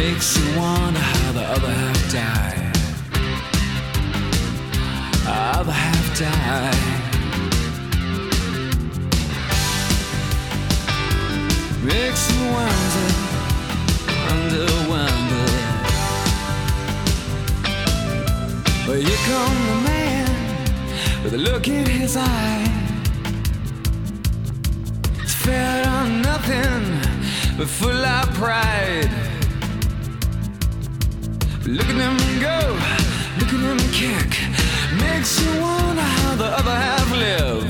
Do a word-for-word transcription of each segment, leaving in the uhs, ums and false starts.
makes you wonder how the other half died. Other half died. Makes you wonder, wonder, wonder. Well, here come the man with a look in his eye. It's fair on nothing, but full of pride. Look at him go, look at him kick. Makes you wonder how the other half live.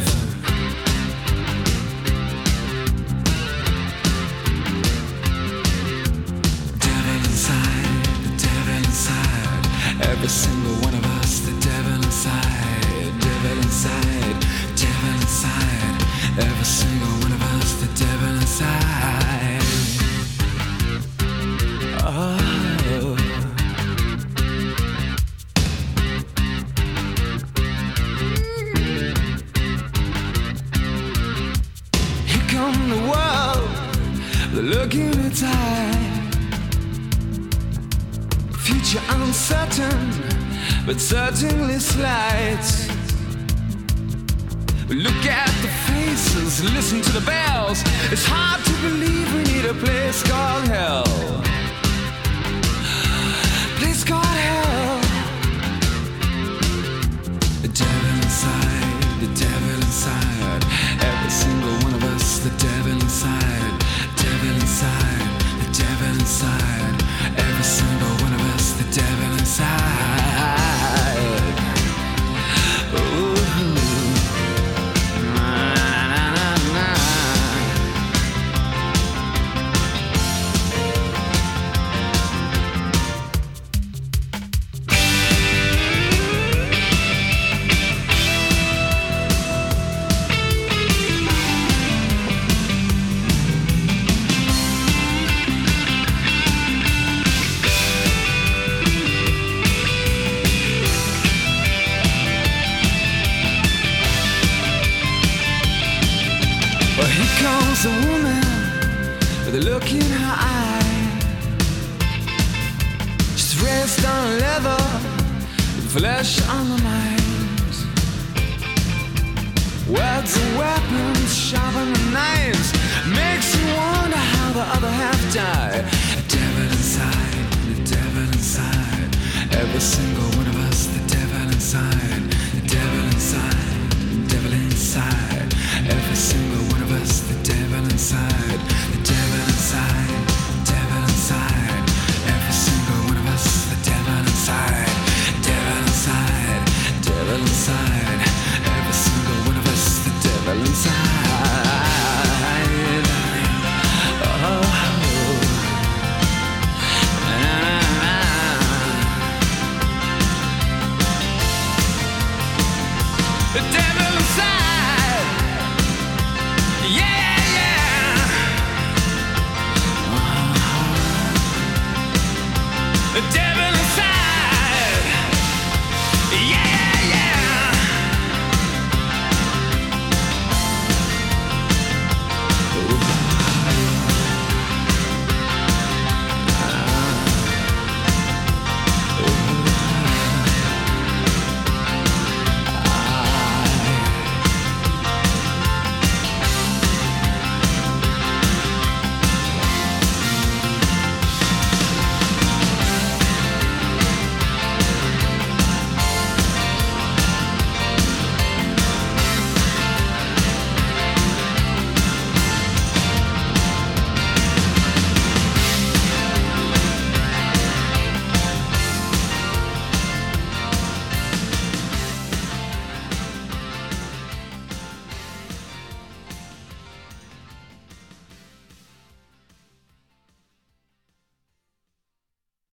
Devil inside, the devil inside. Every single one of us, the devil inside. Devil inside, devil inside. Every single one of us, the devil inside. Oh. Come the world, the look in its eye. Future uncertain, but certainly slight. Look at the faces, listen to the bells. It's hard to believe we need a place called hell. Place called hell. The devil inside, the devil inside. Every single one of us, the devil inside. Devil inside, the devil inside. Every single one of us, the devil inside. Ooh. Well, here comes a woman with a look in her eye. She's raised on leather, with flesh on the mind. Words are weapons, sharper than knives. Makes you wonder how the other half died. The devil inside, the devil inside. Every single one